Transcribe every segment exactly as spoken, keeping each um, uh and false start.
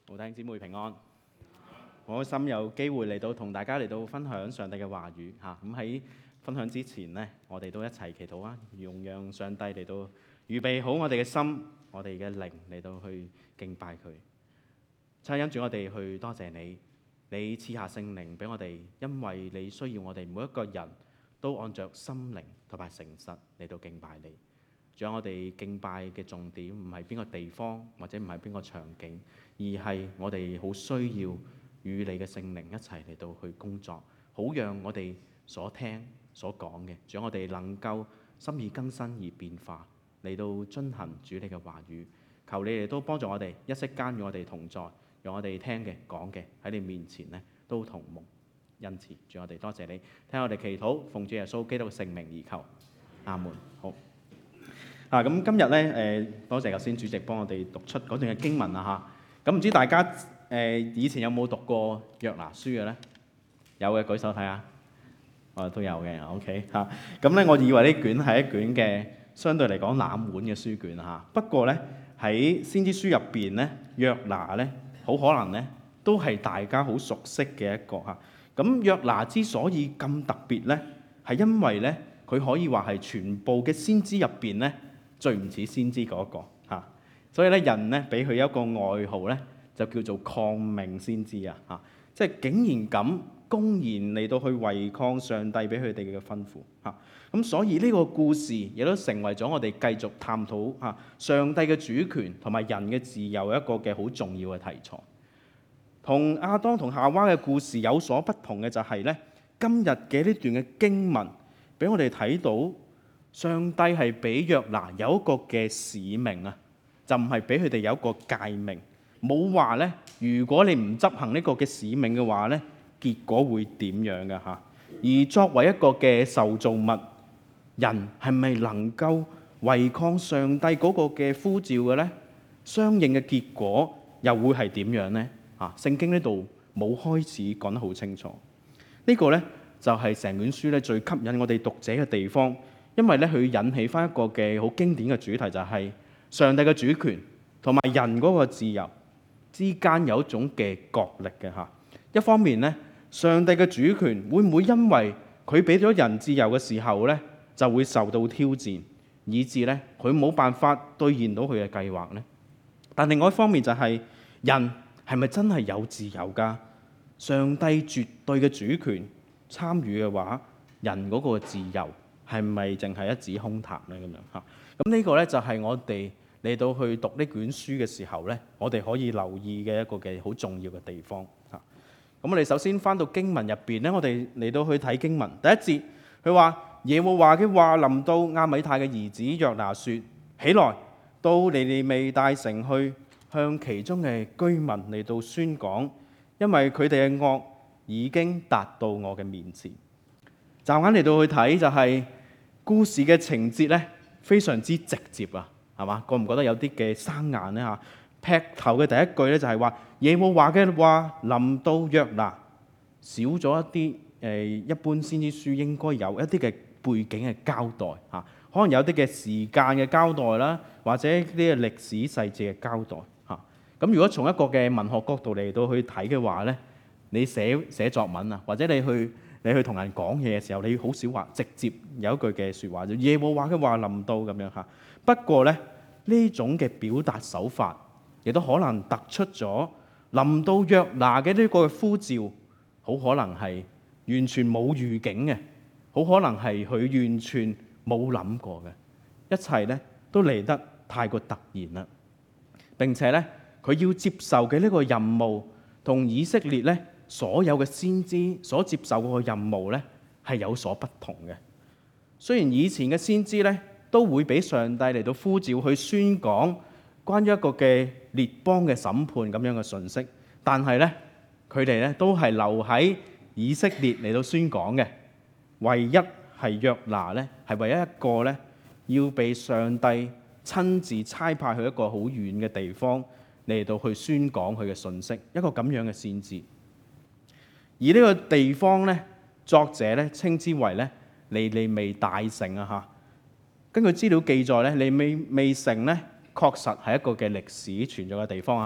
好，弟兄姊妹平安。我開心有機會嚟到同大家嚟到分享上帝嘅話語嚇。咁喺分享之前呢，我哋都一齊祈禱啊，用讓上帝嚟到預備好我哋嘅心，我哋嘅靈嚟到去敬拜佢。親恩主，我哋去多謝你，你賜下聖靈俾我哋，因為你需要我哋每一個人都按着心靈同埋誠實嚟到敬拜你。仲有我哋敬拜嘅重點唔係邊個地方或者唔係邊個場景，而係我哋好需要與你嘅聖靈一齊嚟到去工作，好讓我哋所聽所講嘅，仲有我哋能夠心意更新而變化，嚟到遵行主你嘅話語。求你哋都幫助我哋，一息間與我哋同在，讓我哋聽嘅講嘅喺你面前呢都同蒙恩賜。主，我哋多謝你，聽我哋祈禱，奉主耶穌基督嘅聖名而求，阿門。好。啊，咁今日咧，誒多謝頭先主席幫我哋讀出嗰段嘅經文啊嚇。咁唔知大家誒以前有冇讀過約拿書嘅咧？有嘅舉手睇下。我都有嘅 ，OK 嚇。咁咧，我以為呢卷係一卷嘅相對嚟講冷門嘅書卷嚇。不過咧，喺先知書入邊咧，約拿咧好可能咧都係大家好熟悉嘅一個嚇。咁約拿之所以咁特別咧，係因為咧佢可以話係全部嘅先知入邊咧最唔似先知嗰個嚇，所以咧人咧俾佢一個外號咧，就叫做抗命先知啊嚇，即係竟然咁公然嚟到去違抗上帝俾佢哋嘅吩咐嚇，咁所以呢個故事亦都成為咗我哋繼續探討嚇上帝嘅主權同埋人嘅自由一個嘅好重要嘅題材。同亞當同夏娃嘅故事有所不同嘅就係咧，今日嘅呢段嘅經文俾我哋睇到。上帝係俾約拿有一個嘅使命啊，就唔係俾佢哋有一個誡命，冇話咧，如果你唔執行呢個嘅使命嘅話咧，結果會點樣嘅嚇？而作為一個嘅受造物，人係咪能夠違抗上帝嗰個嘅呼召嘅咧？相應嘅結果又會係點樣咧？嚇，聖經呢度冇開始講得好清楚。呢個咧就係成本書咧最吸引我哋讀者嘅地方。因為咧，佢引起翻一個嘅好經典嘅主題，就係上帝嘅主權同埋人嗰個自由之間有一種嘅角力嘅嚇。一方面咧，上帝嘅主權會唔會因為佢俾咗人自由嘅時候咧，就會受到挑戰，以致咧佢冇辦法兌現到佢嘅計劃咧？但另外一方面就係人係咪真係有自由㗎？上帝絕對嘅主權參與嘅話，人嗰個自由係咪淨係一紙空談咧？咁樣嚇，咁呢個咧就係我哋嚟到去讀呢卷書嘅時候咧，我哋可以留意嘅一個嘅好重要嘅地方嚇。咁我哋首先翻到經文入邊咧，我哋嚟到去睇經文第一節，佢話耶和華嘅話臨到亞米太嘅兒子約拿說：起來，到尼尼微大城去，向其中嘅居民嚟到宣講，因為佢哋嘅惡已經達到我嘅面前。驟眼嚟到去睇就係、是、故事嘅情節咧，非常之直接啊，係嘛？覺唔覺得有啲嘅生硬咧嚇？劈頭嘅第一句咧就係話耶和華嘅話臨到約拿，少咗一啲誒、呃、一般先知書應該有一啲嘅背景嘅交代嚇，可能有啲嘅時間嘅交代啦，或者啲嘅歷史細節嘅交代嚇。咁如果從一個嘅文學角度嚟到去睇嘅話咧，你寫寫作文啊，或者你去你去同人講嘢嘅時候，你好少話直接有一句嘅説話，就耶和華嘅話臨到咁樣嚇。不過咧，呢種嘅表達手法，亦都可能突出咗臨到約拿嘅呢個呼召，好可能係完全冇預警嘅，好可能係佢完全冇諗過嘅，一切咧都嚟得太過突然啦。並且咧，佢要接受嘅呢個任務，同以色列咧所有嘅先知所接受嘅任務咧係有所不同嘅。雖然以前嘅先知咧都會俾上帝嚟到呼召去宣講關於一個嘅列邦嘅審判咁樣嘅信息，但係咧佢哋咧都係留喺以色列嚟到宣講嘅。唯一係約拿咧係唯一一個咧要被上帝親自差派去一個好遠嘅地方嚟到去宣講佢嘅信息，一個咁樣嘅先知。而呢個地方咧，作者咧稱之為咧尼尼微大城啊嚇。根據資料記載咧，尼尼微城咧確實係一個嘅歷史存在嘅地方啊。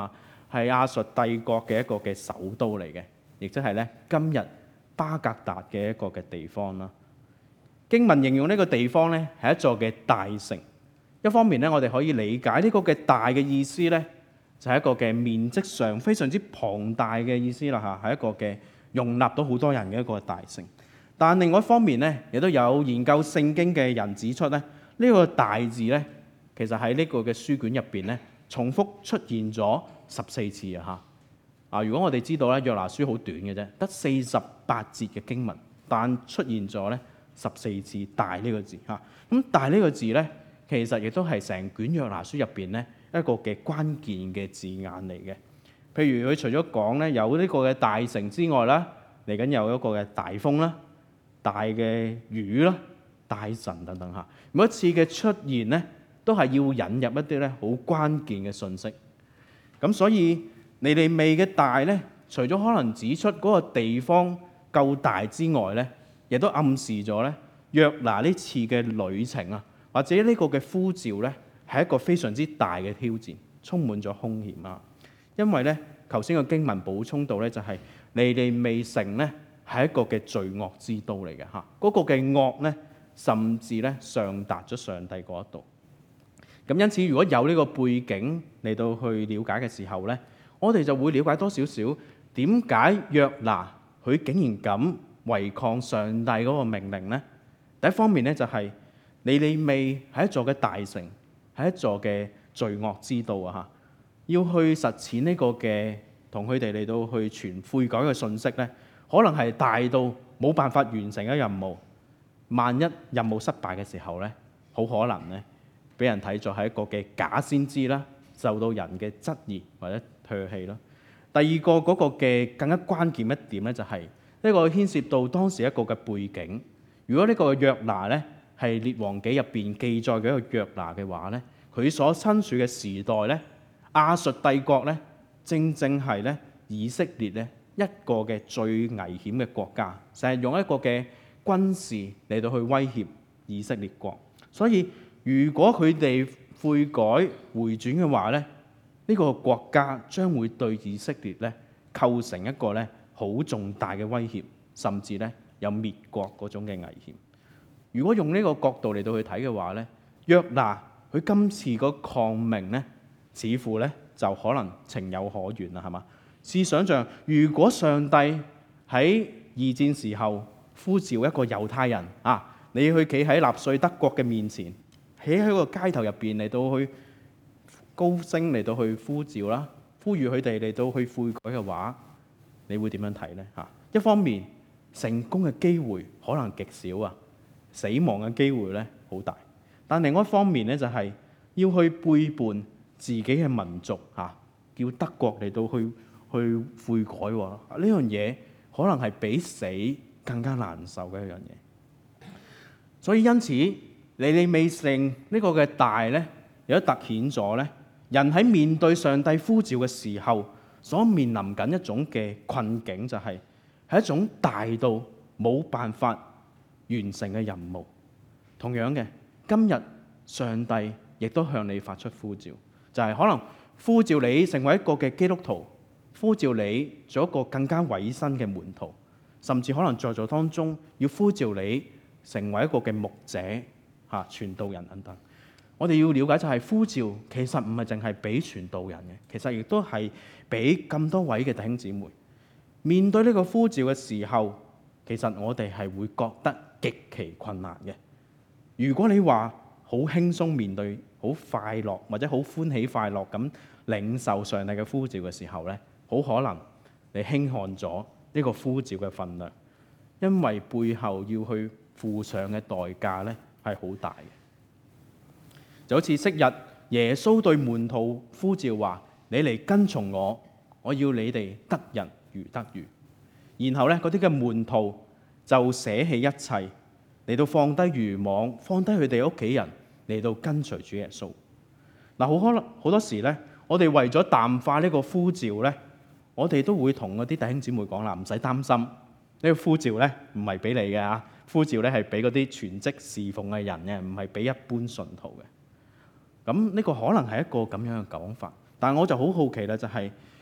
係亞述帝國嘅一個嘅首都嚟嘅，亦即係咧今日巴格達嘅一個嘅地方啦。經文形容呢個地方咧係一座嘅大城。一方面咧，我哋可以理解呢個嘅大嘅意思咧，就係一個嘅面積上非常之龐大嘅意思啦嚇，係一個嘅容納到好多人嘅一個大城。但另外一方面咧，亦都有研究聖經嘅人指出咧，呢個大字咧，其實喺呢個嘅書卷入邊咧，重複出現咗十四次啊嚇。啊，如果我哋知道咧，約拿書好短嘅啫，得四十八節嘅經文，但出現咗咧十四次大呢個字嚇。咁大呢個字咧，其實亦都係成卷約拿書入邊咧一個嘅關鍵嘅字眼嚟嘅。譬如佢除咗講咧有呢個嘅大城之外啦，嚟緊有一個嘅大風啦、大嘅雨啦、大神等等嚇。每一次嘅出現咧，都係要引入一啲咧好關鍵嘅信息。咁所以尼尼微嘅大咧，除咗可能指出嗰個地方夠大之外咧，亦都暗示咗咧約拿呢次嘅旅程啊，或者呢個嘅呼召咧，係一個非常之大嘅挑戰，充滿咗兇險啊！因為咧，頭先個經文補充到咧，就係尼尼微城咧係一個嘅罪惡之都嚟嘅嚇，嗰、那個嘅惡咧，甚至咧上達咗上帝嗰一度。咁因此，如果有呢個背景嚟到去了解嘅時候咧，我哋就會了解多少少點解約拿佢竟然咁違抗上帝嗰個命令咧？第一方面咧就係、是、尼尼微係一座嘅大城，係一座嘅罪惡之都啊！嚇，要去實踐呢個嘅同佢哋嚟到去傳悔改嘅信息咧，可能係大到冇辦法完成嘅任務。萬一任務失敗嘅時候咧，好可能咧俾人睇作係一個嘅假先知啦，受到人嘅質疑或者唾棄啦。第二個嗰個嘅更加關鍵一點咧，就係呢個牽涉到當時一個嘅背景。如果呢個約拿咧係列王紀入邊記載嘅一個約拿嘅話咧，佢所身處嘅時代咧，亞述帝國咧，正正係咧以色列咧一個嘅最危險嘅國家，成日用一個嘅軍事嚟到去威脅以色列國。所以如果佢哋悔改回轉嘅話咧，呢個國家將會對以色列咧構成一個咧好重大嘅威脅，甚至咧有滅國嗰種嘅危險。如果用呢個角度嚟到去睇嘅話咧，約拿佢今次個抗命咧，似乎咧就可能情有可原啦，係嘛？試想像，如果上帝喺二戰時候呼召一個猶太人啊，你去企喺納粹德國嘅面前，企喺個街頭入邊嚟到去高聲嚟到去呼召啦，呼籲佢哋嚟到去悔改嘅話，你會點樣睇呢？嚇，一方面成功嘅機會可能極少啊，死亡嘅機會咧好大。但另外一方面咧，就係要去背叛自己嘅民族嚇，叫德國嚟到去去悔改喎。呢樣嘢可能係比死更加難受嘅一樣嘢。所以因此，尼尼微城呢個嘅大咧，有得凸顯咗咧，人喺面對上帝呼召嘅時候，所面臨緊一種嘅困境，就係係一種大到冇辦法完成嘅任務。同樣嘅，今日上帝亦都向你發出呼召，就係可能呼召你成為一個嘅基督徒，呼召你做一個更加委身嘅門徒，甚至可能在座當中要呼召你成為一個嘅牧者、嚇傳道人等等。我哋要了解就係呼召其實唔係淨係俾傳道人嘅，其實亦都係俾咁多位嘅弟兄姊妹。面對呢個呼召嘅時候，其實我哋係會覺得極其困難嘅。如果你話好輕鬆面對、好快樂或者好歡喜快樂咁領受上帝嘅呼召嘅時候咧，好可能你輕看咗呢個呼召嘅分量，因為背後要去付上嘅代價咧係好大嘅。就好似昔日耶穌對門徒呼召話：你嚟跟從我，我要你哋得人如得魚。然後咧，嗰啲嘅門徒就捨棄一切嚟到放低漁網，放低佢哋屋企人嚟到跟隨主耶穌。嗱，好可能好多時咧，我哋為咗淡化呢個呼召咧，我哋都會同嗰啲弟兄姊妹講啦，唔使擔心，呢個呼召咧唔係俾你嘅嚇，呼召咧係俾嗰啲全職侍奉嘅人嘅，唔係俾一般信徒嘅。咁呢個可能係一個咁樣嘅講法，但係我就好好奇啦，就係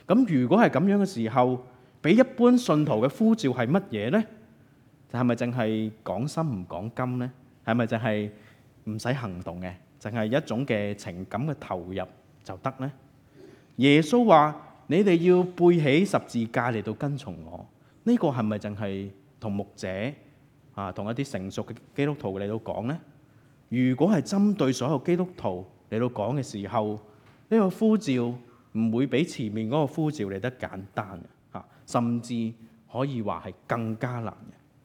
咁如果係咁樣嘅時候，俾一般信徒嘅呼召係乜嘢呢？就係咪淨係講心唔講金呢？係咪淨係唔使行動嘅，淨係一種嘅情感嘅投入就得呢？耶穌話：你哋要背起十字架嚟到跟從我。呢個係咪淨係同牧者啊，同一啲成熟嘅基督徒嚟到講呢？如果係針對所有基督徒嚟到講嘅時候，呢個呼召唔會比前面嗰個呼召嚟得簡單嘅，甚至可以話係更加難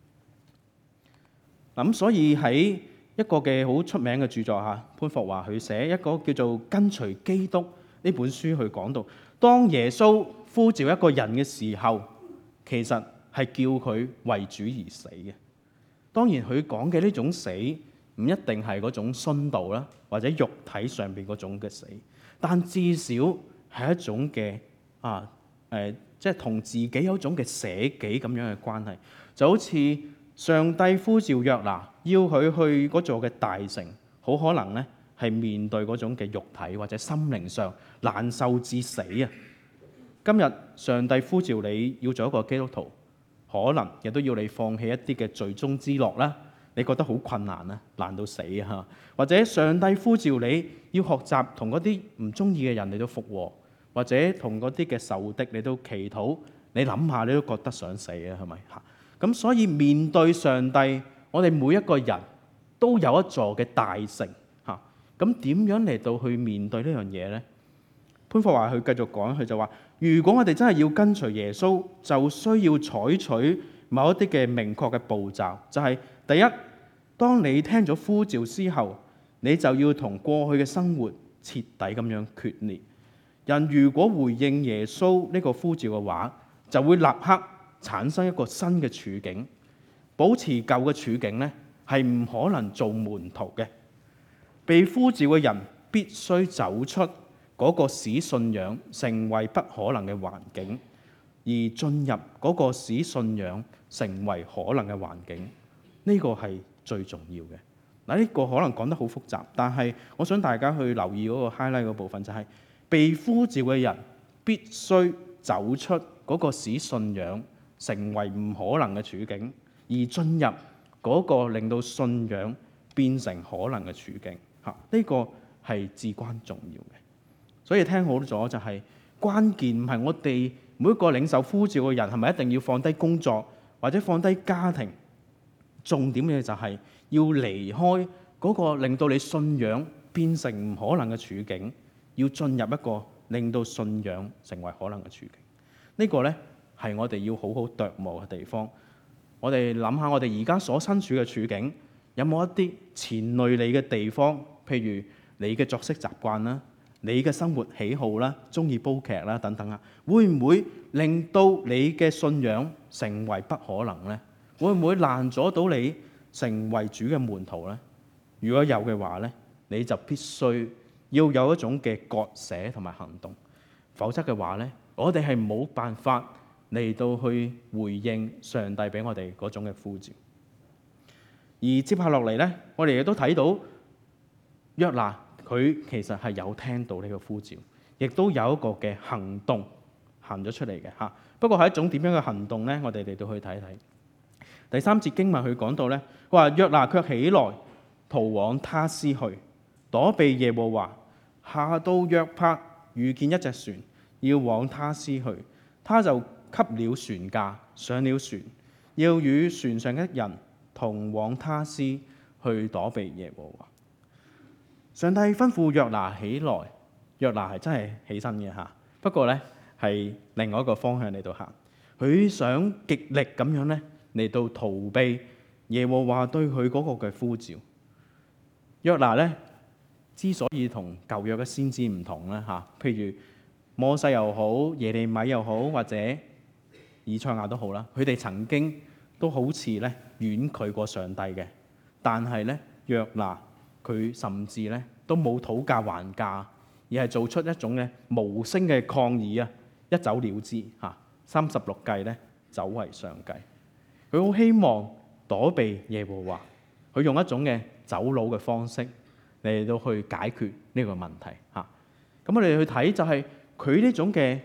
嘅。咁所以喺一個嘅好出名嘅著作嚇，潘霍華佢寫一個叫做《跟隨基督》呢本書去講到，當耶穌呼召一個人嘅時候，其實係叫佢為主而死嘅。當然佢講嘅呢種死唔一定係嗰種殉道啦，或者肉體上邊嗰種嘅死，但至少係一種嘅啊誒，即係同自己有一種嘅捨己咁樣嘅關係，就好似上帝呼召約拿，要佢去嗰座嘅大城，好可能咧係面對嗰種嘅肉體或者心靈上難受至死啊！今日上帝呼召你要做一個基督徒，可能亦都要你放棄一啲嘅罪中之樂啦。你覺得好困難啊，難到死啊！或者上帝呼召你要學習同嗰啲唔中意嘅人嚟到復和，或者同嗰啲嘅仇敵嚟到祈禱。你諗下，你都覺得想死啊，係咪嚇？咁所以面對上帝，我哋每一個人都有一座嘅大城嚇。咁點樣嚟到去面對呢樣嘢呢？潘霍華佢繼續講，佢就話：如果我哋真係要跟隨耶穌，就需要採取某一啲嘅明確嘅步驟，就係第一，當你聽咗呼召之後，你就要同過去嘅生活徹底咁樣決裂。人如果回應耶穌呢個呼召嘅話，就會立刻產生一個新嘅處境。保持舊嘅處境呢，係唔可能做門徒嘅。被呼召嘅人必須走出嗰個使信仰成為不可能嘅環境，而進入嗰個使信仰成為可能嘅環境。呢個係最重要嘅。嗱，呢個可能講得好複雜，但係我想大家去留意嗰個 highlight 嗰部分，就係被呼召嘅人必須走出嗰個使信仰成為唔可能嘅處境，而進入嗰個令到信仰變成可能嘅處境。嚇，呢個係至關重要嘅。所以聽好咗就係關鍵，唔係我哋每一個領受呼召嘅人係咪一定要放低工作或者放低家庭？重點嘅就係要離開嗰個令到你信仰變成唔可能嘅處境，要進入一個令到信仰成為可能嘅處境。呢個呢係我哋要好好琢磨嘅地方。我哋諗下，我哋而家所身處嘅處境，有冇一啲纏累你嘅地方？譬如你嘅作息習慣啦，你嘅生活喜好啦，中意煲劇啦等等啊，會唔會令到你嘅信仰成為不可能呢？會唔會攔阻到你成為主嘅門徒呢？如果有嘅話呢，你就必須要有一種嘅割捨同埋行動，否則嘅話呢，我哋係冇辦法嚟到去回應上帝俾我哋嗰種嘅呼召。而接下落嚟呢，我哋亦都睇到約拿佢其實係有聽到呢個呼召，亦都有一個嘅行動行咗出嚟嘅嚇。不過係一種點樣嘅行動呢？我哋嚟到去睇睇。第三節經文佢講到咧，佢話約拿卻起來逃往他施去，躲避耶和華，下到約帕，遇見一隻船要往他施去，他就給了船價，上了船，要與船上的人同往他施去躲避耶和華。上帝吩咐約拿起來，約拿係真係起身嘅嚇，不過咧係另外一個方向嚟到行，佢想極力咁樣咧嚟到逃避耶和華對佢嗰個嘅呼召。約拿咧之所以同舊約嘅先知唔同咧嚇，譬如摩西又好，耶利米又好，或者以賽亞都好啦，佢哋曾經都好似咧婉拒過上帝嘅，但係咧約拿佢甚至咧都冇討價還價，而係做出一種嘅無聲嘅抗議啊，一走了之嚇，三十六計咧走為上計。佢好希望躲避耶和華，佢用一種嘅走佬嘅方式嚟到去解決呢個問題嚇。咁我哋去睇就係佢呢種嘅逃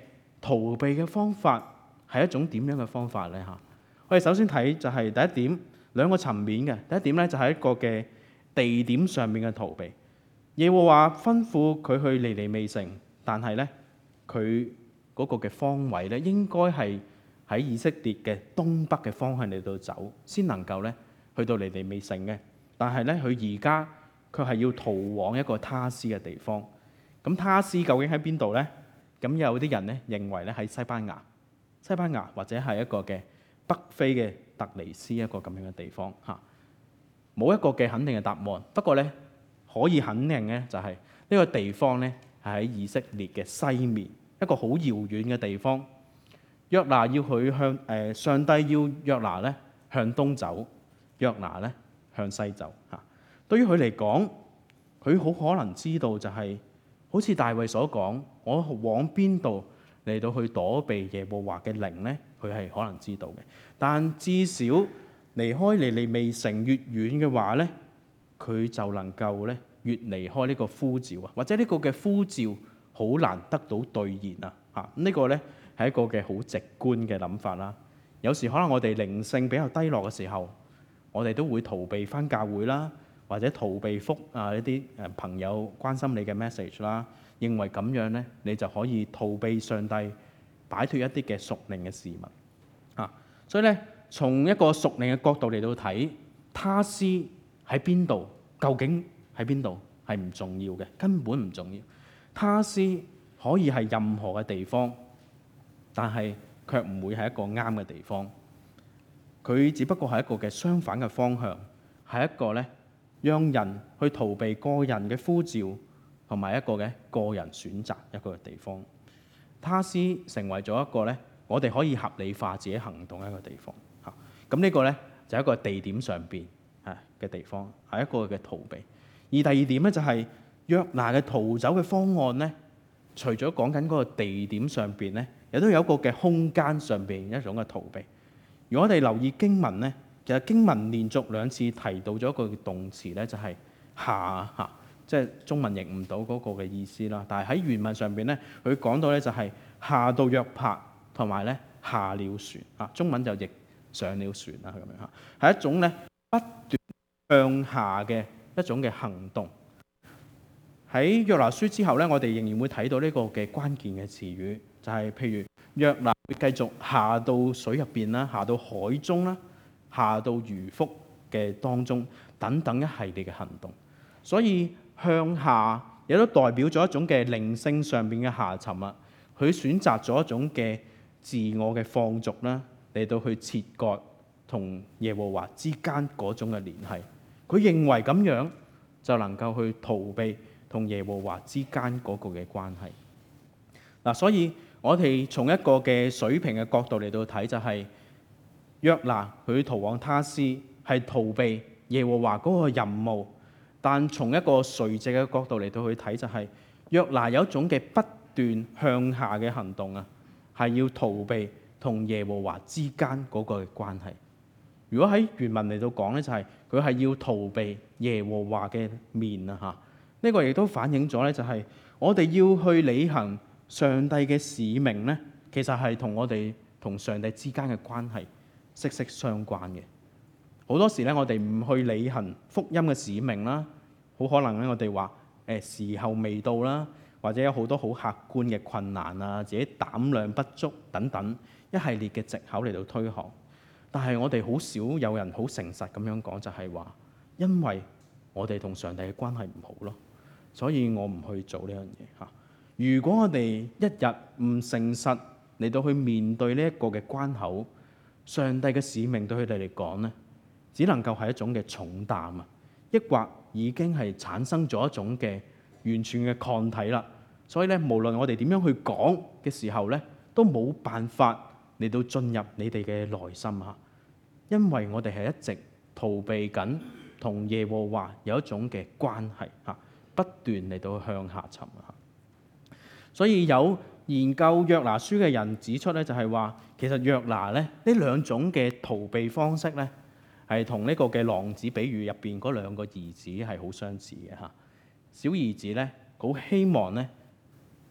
逃避嘅方法係一種點樣嘅方法呢？嚇，我哋首先睇就係第一點，兩個層面嘅。第一點咧就係一個嘅地點上面嘅逃避。耶和華吩咐佢去尼尼微城，但係咧佢嗰個嘅方位咧應該係喺以色列嘅東北嘅方向嚟到走，先能夠咧去到尼尼微城嘅。但係咧佢而家佢係要逃往一個他施嘅地方。咁他施究竟喺邊度呢？咁有啲人咧認為咧喺西班牙，西班牙或者係一個嘅北非嘅特尼斯一個咁樣嘅地方嚇，冇一個嘅肯定嘅答案。不過咧可以肯定嘅就係呢個地方咧係喺以色列嘅西面，一個好遙遠嘅地方。約拿要佢向誒、呃、上帝要約拿咧向東走，約拿咧向西走嚇。對於佢嚟講，佢好可能知道就係、是。好似大衛所講，我往邊度嚟到去躲避耶和華嘅靈呢？佢係可能知道嘅。但至少離開尼尼微城越遠嘅話呢，佢就能夠咧越離開呢個呼召啊，或者呢個嘅呼召好難得到兌現啊！嚇，呢個呢係一個嘅好直觀嘅諗法啦。有時可能我哋靈性比較低落嘅時候，我哋都會逃避返教會啦。或者逃避覆啊一啲誒朋友關心你嘅 message 啦，認為咁樣咧，你就可以逃避上帝，擺脫一啲嘅屬靈嘅事物啊。所以咧，從一個屬靈嘅角度嚟到睇，他施喺邊度，究竟喺邊度係唔重要嘅，根本唔重要。他施可以係任何嘅地方，但係卻唔會係一個啱嘅地方。佢只不過係一個嘅相反嘅方向，係一個咧。讓人去逃避個人嘅呼召，同埋一個嘅個人選擇一個地方。他施成為咗一個咧，我哋可以合理化自己行動一個地方嚇。咁呢個咧就係一個地點上邊嚇嘅地方，係一個嘅逃避。而第二點咧就係約拿嘅逃走嘅方案咧，除咗講緊嗰個地點上邊咧，亦都有一個嘅空間上邊一種嘅逃避。如果我哋留意經文咧。其實經文連續兩次提到咗一個動詞咧，就係下嚇，即係中文譯唔到嗰個嘅意思啦。但係喺原文上邊咧，佢講到咧就係下到約帕，同埋咧下了船啊。中文就譯上了船啦咁樣嚇，係一種咧不斷向下嘅一種嘅行動。喺約拿書之後咧，我哋仍然會睇到呢個嘅關鍵嘅詞語，就係譬如約拿會繼續下到水入邊啦，下到海中啦。下到魚腹嘅當中，等等一系列嘅行動，所以向下亦都代表咗一種嘅靈性上邊嘅下沉啊。佢選擇咗一種嘅自我嘅放逐啦，嚟到去切割同耶和華之間嗰種嘅聯繫。佢認為咁樣就能夠去逃避同耶和華之間嗰個嘅關係。嗱，所以我哋從一個嘅水平嘅角度嚟到睇，就係、是。約拿佢逃往他施係逃避耶和華嗰個任務，但從一個垂直嘅角度嚟到去睇，就係約拿有一種嘅不斷向下嘅行動啊，係要逃避同耶和華之間嗰個嘅關係。如果喺原文嚟到講咧，就係佢係要逃避耶和華嘅面啊！嚇，呢個亦都反映咗咧，就係我哋要去履行上帝嘅使命咧，其實係同我哋同上帝之間嘅關係息息相關嘅。好多時咧，我哋唔去履行福音嘅使命啦，好可能咧，我哋話誒時候未到啦，或者有好多好客觀嘅困難啊，自己膽量不足等等一系列嘅藉口嚟到推搪。但係我哋好少有人好誠實咁樣講，就係話因為我哋同上帝嘅關係唔好咯，所以我唔去做呢樣嘢嚇。如果我哋一日唔誠實嚟到去面對呢一個嘅關口，上帝嘅使命對佢哋嚟講咧，只能夠係一種嘅重擔啊，抑或已經係產生咗一種嘅完全嘅抗體啦。所以咧，無論我哋點樣去講嘅時候咧，都冇辦法嚟到進入你哋嘅內心嚇，因為我哋係一直逃避緊同耶和華有一種嘅關係嚇，不斷嚟到向下沉嚇。所以有研究約拿書嘅人指出咧，就係話其實約拿咧呢兩種嘅逃避方式咧，係同呢個嘅浪子比喻入邊嗰兩個兒子係好相似嘅嚇。小兒子咧好希望咧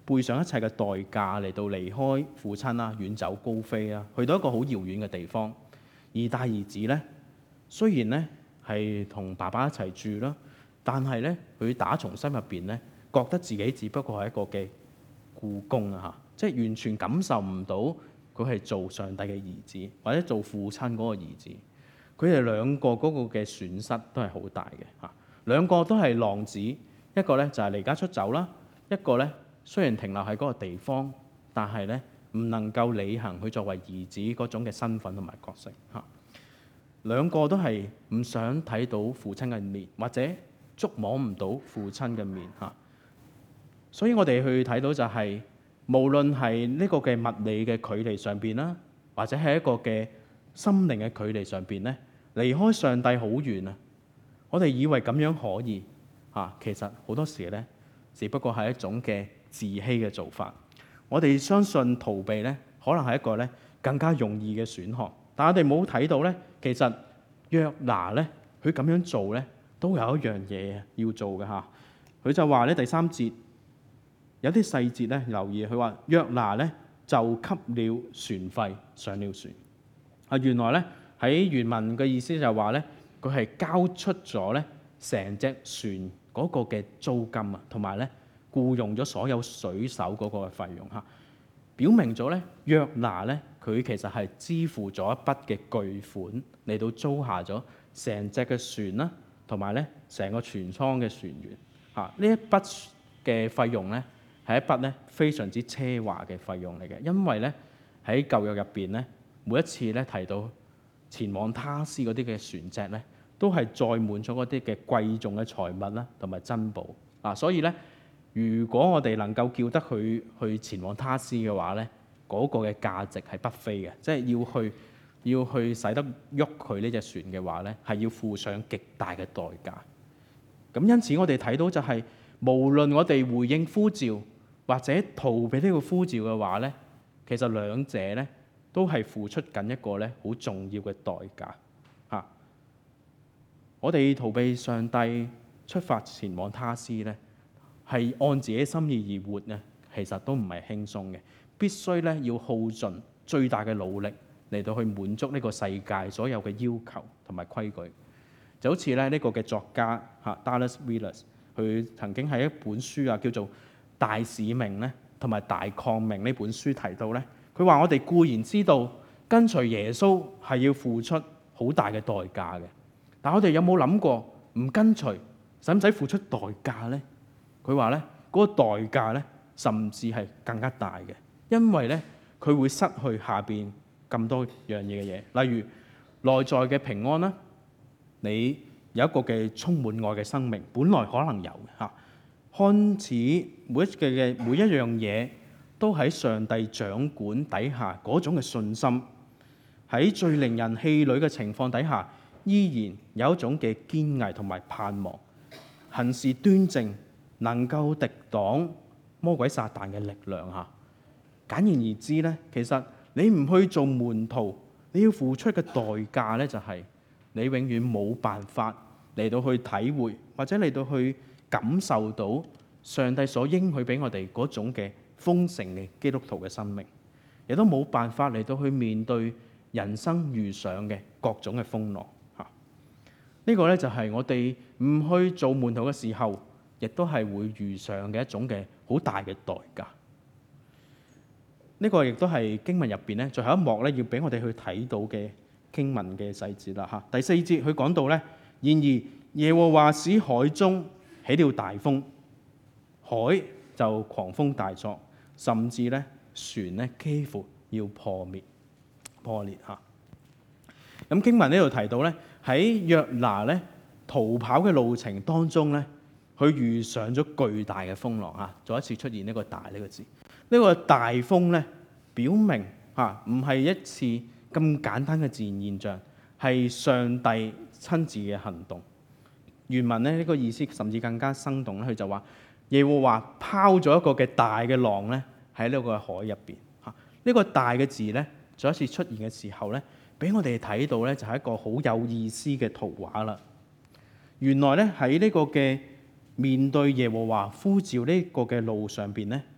背上一切嘅代價嚟到離開父親啦，遠走高飛啊，去到一個好遙遠嘅地方。而大兒子咧，雖然咧係同爸爸一齊住啦，但係咧佢打從心入邊咧，覺得自己只不過係一個嘅僱工啊嚇，即係完全感受唔到佢係做上帝嘅兒子，或者做父親嗰個兒子。佢哋兩個嗰個嘅損失都係好大嘅嚇，兩個都係浪子，一個咧就係離家出走啦，一個咧雖然停留喺嗰個地方，但係咧唔能夠履行佢作為兒子嗰種嘅身份同埋角色嚇。兩個都係唔想睇到父親嘅面，或者觸摸唔到父親嘅面嚇。所以我哋去睇到就係、是，無論係呢個嘅物理嘅距離上邊啦，或者係一個嘅心靈嘅距離上邊咧，離開上帝好遠啊！我哋以為咁樣可以嚇，其實好多時咧，只不過係一種嘅自欺嘅做法。我哋相信逃避咧，可能係一個咧更加容易嘅選項。但係我哋冇睇到咧，其實約拿咧，佢咁樣做咧，都有一樣嘢要做嘅嚇。佢就話咧第三節有啲細節咧留意，佢話約拿咧就給了船費上了船。啊，原來咧喺原文嘅意思就係話咧，佢係交出咗咧成隻船嗰個嘅租金啊，同埋咧僱用咗所有水手嗰個嘅費用嚇，表明咗咧約拿咧佢其實係支付咗一筆嘅巨款嚟到租下咗成隻嘅船啦，同埋咧成個船艙嘅船員嚇。呢一筆嘅費用咧係一筆咧非常之奢華嘅費用嚟嘅，因為咧喺舊約入邊咧。每一次咧提到前往他施嗰啲嘅船隻咧，都係載滿咗嗰啲嘅貴重嘅財物啦，同埋珍寶啊。所以咧，如果我哋能夠叫得佢去前往他施嘅話咧，嗰、那個嘅價值係不菲嘅，即係要去要去使得喐佢呢隻船嘅話咧，係要付上極大嘅代價。咁因此我哋睇到就係、是，無論我哋回應呼召或者逃避呢個呼召嘅話咧，其實兩者咧。都係付出緊一個咧好重要嘅代價嚇。我哋逃避上帝出發前往他施咧，係按自己心意而活咧，其實都唔係輕鬆嘅。必須咧要耗盡最大嘅努力嚟到去滿足呢個世界所有嘅要求同埋規矩。就好似咧呢個嘅作家嚇 Dallas Willard， 佢曾經喺一本書啊叫做《大使命》咧同埋《大抗命》呢本書提到咧。佢話：我哋固然知道跟隨耶穌係要付出好大嘅代價嘅，但我哋有冇諗過唔跟隨使唔使付出代價呢？佢話咧嗰個代價咧，甚至係更加大嘅，因為咧佢會失去下邊咁多樣嘢嘅嘢，例如內在嘅平安啦，你有一個嘅充滿愛嘅生命，本來可能有嘅嚇，看似每一嘅嘅每一樣嘢。都喺上帝掌管底下嗰種嘅信心，喺最令人氣餒嘅情況底下，依然有一種嘅堅毅同埋盼望，行事端正，能夠抵擋魔鬼撒旦嘅力量嚇。簡言而之咧，其實你唔去做門徒，你要付出嘅代價咧，就係你永遠冇辦法嚟到去體會，或者嚟到去感受到上帝所應許俾我哋嗰種嘅豐盛嘅基督徒嘅生命，亦都冇辦法嚟到去面對人生遇上嘅各種嘅風浪嚇。呢個咧就係我哋唔去做門徒嘅時候，亦都係會遇上嘅一種嘅好大嘅代價。呢個亦都係經文入邊咧最後一幕咧要俾我哋去睇到嘅經文嘅細節啦嚇。第四節佢講到咧，然而耶和華使海中起了大風，海就狂風大作。甚至咧船咧幾乎要破滅破裂嚇。咁經文呢度提到咧，喺約拿咧逃跑嘅路程當中咧，佢遇上咗巨大嘅風浪嚇。再一次出現呢個大呢個字，呢、呢個大風咧表明嚇唔係一次咁簡單嘅自然現象，係上帝親自嘅行動。原文咧呢、呢個意思甚至更加生動咧，佢就話。耶和華拋咗一個嘅大嘅浪咧喺呢個海入邊嚇，呢個大嘅字咧再一次出現嘅時候咧，俾我哋睇到咧就係一個好有意思嘅圖畫啦。原來咧喺呢個嘅面對耶和華呼召呢個嘅路上邊咧，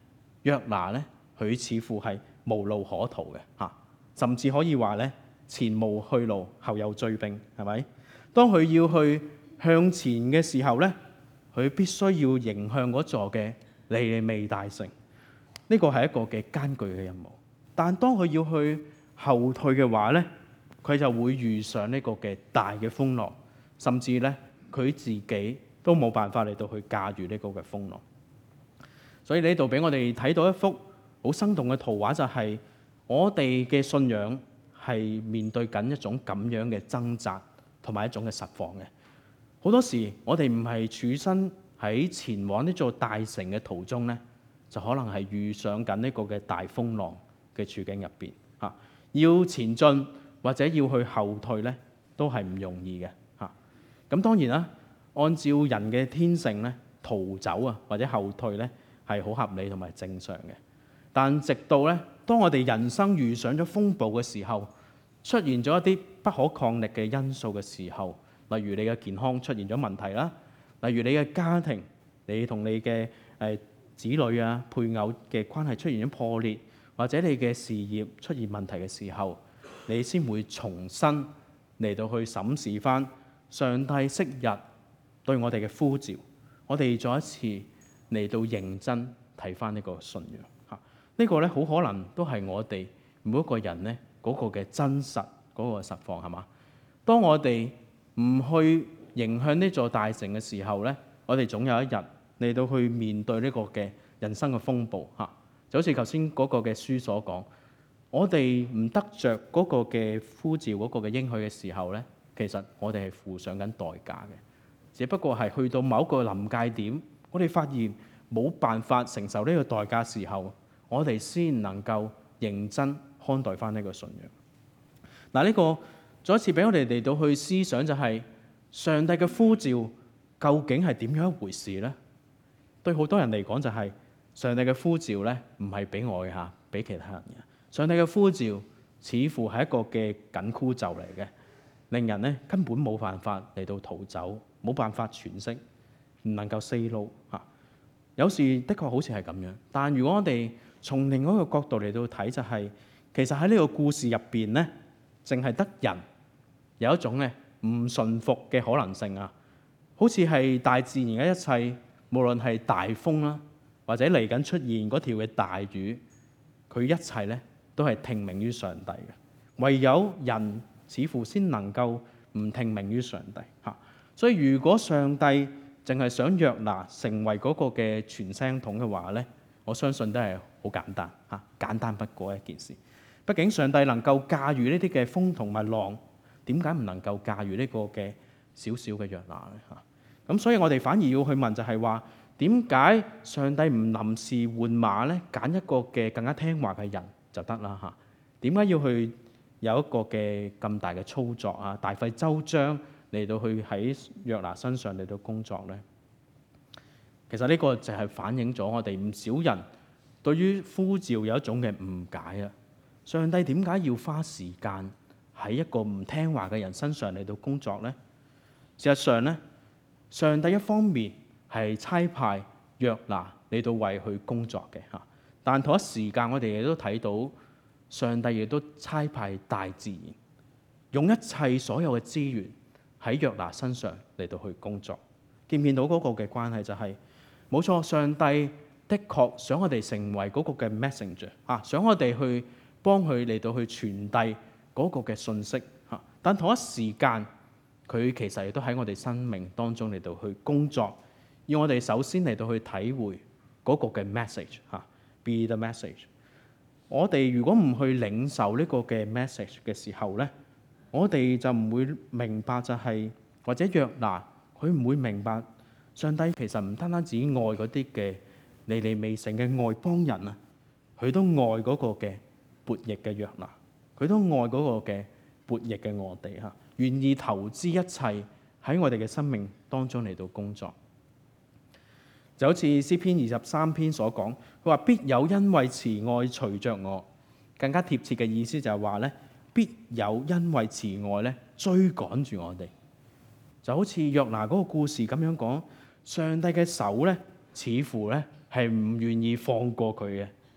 約拿咧，佢似乎係無路可逃嘅嚇，甚至可以話咧，前無去路，後有追兵，係咪？當佢要去向前嘅時候咧，佢必須要迎向嗰座嘅尼尼微大城，呢個係一個嘅艱巨嘅任務。但當佢要去後退嘅話咧，佢就會遇上呢個嘅大嘅風浪，甚至咧佢自己都冇辦法嚟到去駕馭呢個嘅風浪。所以呢度俾我哋睇到一幅好生動嘅圖畫，就係我哋嘅信仰係面對緊一種咁樣嘅掙扎同埋一種嘅實況嘅。好多時我哋唔係處身喺前往呢座大城嘅途中咧，就可能係遇上緊呢個嘅大風浪嘅處境入邊嚇，要前進或者要去後退咧，都係唔容易嘅嚇。咁當然啦，按照人嘅天性咧，逃走啊或者後退咧係好合理同埋正常嘅。但直到咧，當我哋人生遇上咗風暴嘅時候，出現咗一啲不可抗力嘅因素嘅時候，例如你嘅健康出現咗問題啦，例如你嘅家庭，你同你嘅誒子女啊、配偶嘅關係出現咗破裂，或者你嘅事業出現問題嘅時候，你先會重新嚟到去審視翻上帝昔日對我哋嘅呼召，我哋再一次嚟到認真睇翻呢個信仰嚇。呢個咧好可能都係我哋每一個人咧嗰個嘅真實嗰個實況係嘛？當我哋唔去迎向呢座大城嘅時候咧，我哋總有一日嚟到去面對呢個嘅人生嘅風暴嚇。就好似頭先嗰個嘅書所講，我哋唔得着嗰個嘅呼召嗰個嘅應許嘅時候咧，其實我哋係付上緊代價嘅。只不過係去到某一個臨界點，我哋發現冇辦法承受呢個代價時候，我哋先能夠認真看待翻呢個信仰。嗱，呢個再一次俾我哋嚟到去思想，就係上帝嘅呼召究竟係點樣一回事呢？對好多人嚟講，就係上帝嘅呼召咧，唔係俾我嘅嚇，俾其他人嘅。上帝嘅呼召似乎係一個嘅緊箍咒嚟嘅，令人咧根本冇辦法嚟到逃走，冇辦法詮釋，唔能夠 say no 嚇。有時的確好似係咁樣，但如果我哋從另外一個角度嚟到睇，就係其實喺呢個故事入邊咧，淨係得人有一種咧唔順服嘅可能性啊，好似係大自然嘅一切，無論係大風啦，或者嚟緊出現嗰條嘅大雨，佢一切咧都係聽命於上帝嘅。唯有人似乎先能夠唔聽命於上帝嚇。所以如果上帝淨係想約拿成為嗰個嘅傳聲筒嘅話咧，我相信都係好簡單嚇，簡單不過一件事。畢竟上帝能夠駕馭呢啲嘅風同埋浪，點解唔能夠駕馭呢個嘅小小嘅約拿咧嚇？咁所以我哋反而要去問就係話，點解上帝唔臨時換馬咧，揀一個嘅更加聽話嘅人就得啦嚇？點解要去有一個嘅咁大嘅操作啊，大費周章嚟到去喺約拿身上嚟到工作咧？其實呢個就係反映咗我哋唔少人對於呼召有一種嘅誤解啊！上帝點解要花時間喺一個唔聽話嘅人身上嚟到工作咧？事實上咧，上帝一方面係差派約拿嚟到為佢工作嘅嚇，但同一時間我哋亦都睇到上帝亦都差派大自然，用一切所有嘅資源喺約拿身上嚟到去工作。見唔見到嗰個嘅關係就係冇錯，上帝的確想我哋成為嗰個嘅 messenger 啊，想我哋去幫佢嚟到去傳遞嗰個嘅信息嚇，但同一時間佢其實亦都喺我哋生命當中嚟到去工作，要我哋首先嚟到去體會嗰個嘅 message 嚇 ，be the message。我哋如果唔去領受呢個嘅 message 嘅時候咧，我哋就唔會明白就係或者約拿佢唔會明白上帝其實唔單單只愛嗰啲嘅尼尼微城嘅外邦人啊，佢都愛嗰個嘅悖逆嘅約拿，佢都愛嗰個嘅悖逆嘅我哋嚇，願意投資一切喺我哋嘅生命當中嚟到工作。就好似詩篇二十三篇所講，佢話必有因為慈愛隨着我，更加貼切嘅意思就係話咧，必有因為慈愛咧追趕住我哋。就好似約拿嗰個故事咁樣講，上帝嘅手咧似乎咧係唔願意放過佢嘅，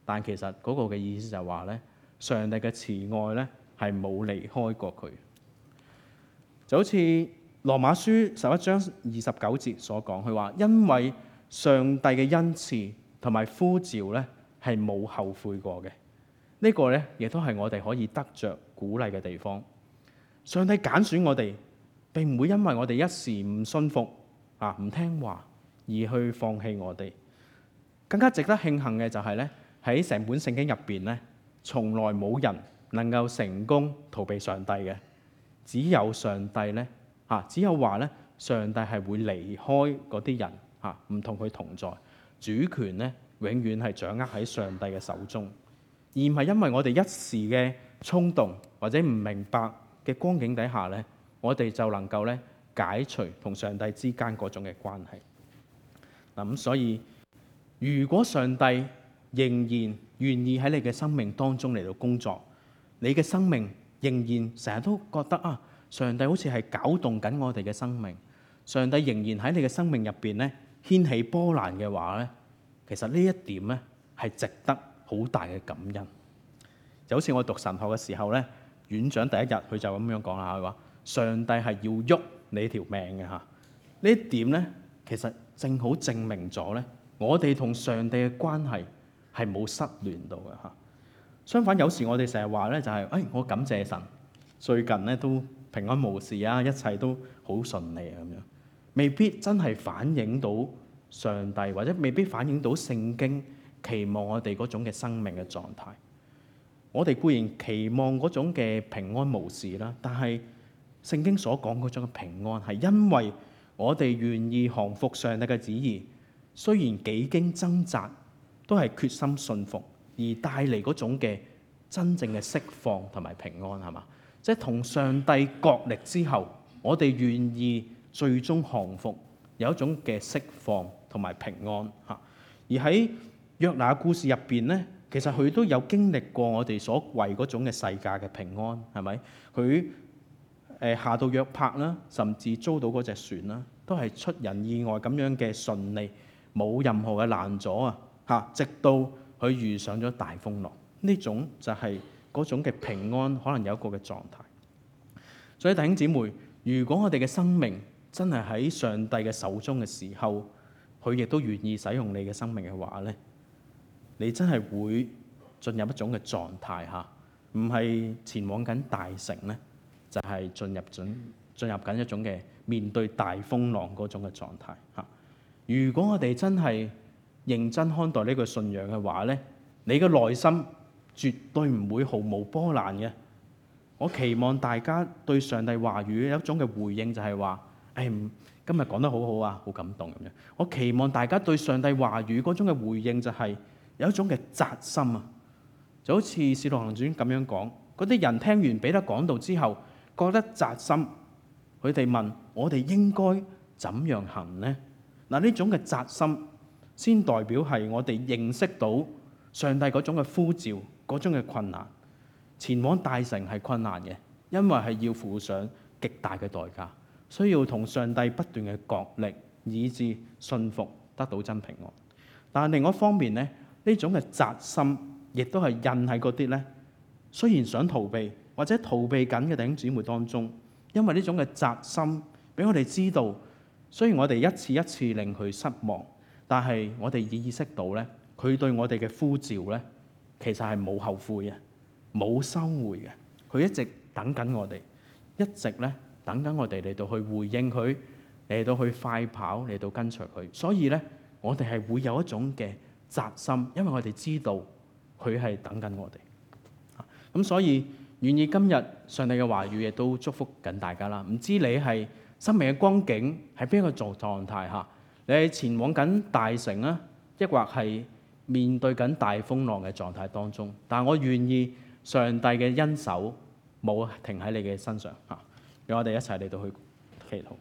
但其實嗰個嘅意思就係話咧，上帝嘅慈愛咧係冇離開過佢。就好似羅馬書十一章二十九節所講，佢話因為上帝嘅恩賜同埋呼召咧係冇後悔過嘅。呢個咧亦都係我哋可以得着鼓勵嘅地方。上帝揀選我哋，並唔會因為我哋一時唔信服啊、唔聽話而去放棄我哋。更加值得慶幸嘅就係咧，喺成本聖經入邊咧，從來冇人能夠成功逃避上帝嘅，只有上帝咧嚇，只有話咧，上帝係會離開嗰啲人嚇，唔同佢同在，主權咧永遠係掌握喺上帝嘅手中，而唔係因為我哋一時嘅衝動或者唔明白嘅光景底下咧，我哋就能夠咧解除同上帝之間嗰種嘅關係。嗱咁，所以如果上帝仍然願意喺你嘅生命當中嚟到工作，你嘅生命仍然成日都覺得啊，上帝好似係攪動緊我哋嘅生命，上帝仍然喺你嘅生命入邊咧掀起波瀾嘅話咧，其實呢一點咧係值得好大嘅感恩。就好似我讀神學嘅時候咧，院長第一日佢就咁樣講啦，佢話上帝係要喐你條命嘅嚇。呢一點咧，其實正好證明咗咧，我哋同上帝嘅關係係冇失聯到嘅嚇。相反，有時我哋成日話咧就係、是，誒、哎、我感謝神，最近咧都平安無事啊，一切都好順利啊咁樣，未必真係反映到上帝，或者未必反映到聖經期望我哋嗰種嘅生命嘅狀態。我哋固然期望嗰種嘅平安無事啦，但係聖經所講嗰種嘅平安係因為我哋願意降服上帝嘅旨意，雖然幾經掙扎，都係決心信服，而帶嚟嗰種嘅真正嘅釋放同埋平安，係嘛？即係同上帝角力之後，我哋願意最終降服，有一種嘅釋放同埋平安嚇。而喺約拿故事入邊咧，其實佢都有經歷過我哋所謂嗰種嘅世界嘅平安，係咪？佢誒下到約帕啦，甚至租到嗰隻船啦，都係出人意外咁樣嘅順利，冇任何嘅攔阻啊嚇，直到佢遇上咗大風浪，呢種就係嗰種嘅平安，可能有一個嘅狀態。所以弟兄姊妹，如果我哋嘅生命真係喺上帝嘅手中嘅時候，佢亦都願意使用你嘅生命嘅話咧，你真係會進入一種嘅狀態嚇，唔係前往緊大城咧，就係進入進進入緊一種嘅面對大風浪嗰種嘅狀態嚇。如果我哋真係認真看待呢個信仰嘅話咧，你嘅內心絕對唔會毫無波瀾嘅。我期望大家對上帝話語有一種嘅回應，就係話：誒，今日講得好好啊，好感動咁樣。我期望大家對上帝話語嗰種嘅回應，就係有一種嘅扎心啊，就好似《使徒行傳》咁樣講，嗰啲人聽完彼得講道之後，覺得扎心，佢哋問：我哋應該怎樣行呢？嗱，呢種嘅扎心，先代表係我哋認識到上帝嗰種嘅呼召，嗰種嘅困難。前往大城係困難嘅，因為係要付上極大嘅代價，需要同上帝不斷嘅角力，以致信服得到真平安。但係另外一方面咧，呢種嘅扎心，亦都係印喺嗰啲咧，雖然想逃避或者逃避緊嘅弟兄姊妹當中，因為呢種嘅扎心，俾我哋知道，雖然我哋一次一次令佢失望，但係我哋意識到咧，佢對我哋嘅呼召咧，其實係冇後悔嘅。冇收回嘅，佢一直等緊我哋，一直咧等緊我哋嚟到去回應佢，嚟到去快跑，嚟到跟隨佢。所以咧，我哋係會有一種嘅扎心，因為我哋知道佢係等緊我哋。咁所以願意今日上帝嘅話語亦都祝福緊大家啦。唔知你係生命嘅光景係邊一個狀狀態嚇？你係前往緊大城啊，抑或係面對緊大風浪嘅狀態當中？但係我願意。上帝嘅恩手冇停喺你嘅身上嚇，讓我哋一齊嚟到去祈禱。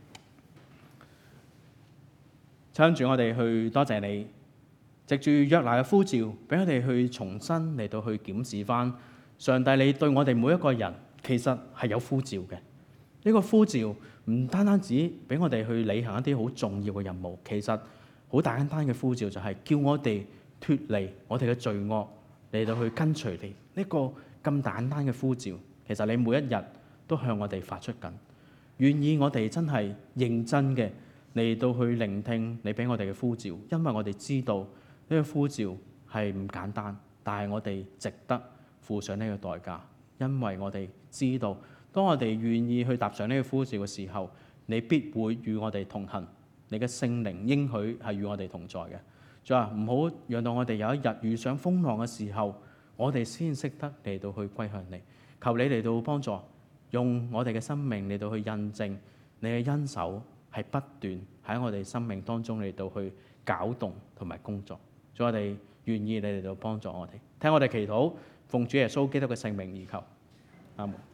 請住我哋去多謝你，藉住約拿嘅呼召，俾我哋去重新嚟到去檢視翻上帝你對我哋每一個人其實係有呼召嘅。呢個呼召唔單單止俾我哋去履行一啲好重要嘅任務，其實好簡單嘅呼召就係叫我哋脱離我哋嘅罪惡，嚟到去跟隨你。呢個咁簡單嘅呼召，其實你每一日都向我哋發出緊，願意我哋真係認真嘅嚟到去聆聽你俾我哋嘅呼召，因為我哋知道呢個呼召係唔簡單，但係我哋值得付上呢個代價，因為我哋知道當我哋願意去踏上呢個呼召嘅時候，你必會與我哋同行，你嘅聖靈應許係與我哋同在嘅。主啊，唔好讓到我哋有一日遇上風浪嘅時候，我哋先識得嚟到去歸向你。求你嚟到幫助，用我哋嘅生命嚟到去印證你嘅恩手係不斷喺我哋生命當中嚟到去攪動同埋工作。所以我哋願意你嚟到幫助我哋，聽我哋祈禱，奉主耶穌基督嘅聖名而求，阿門。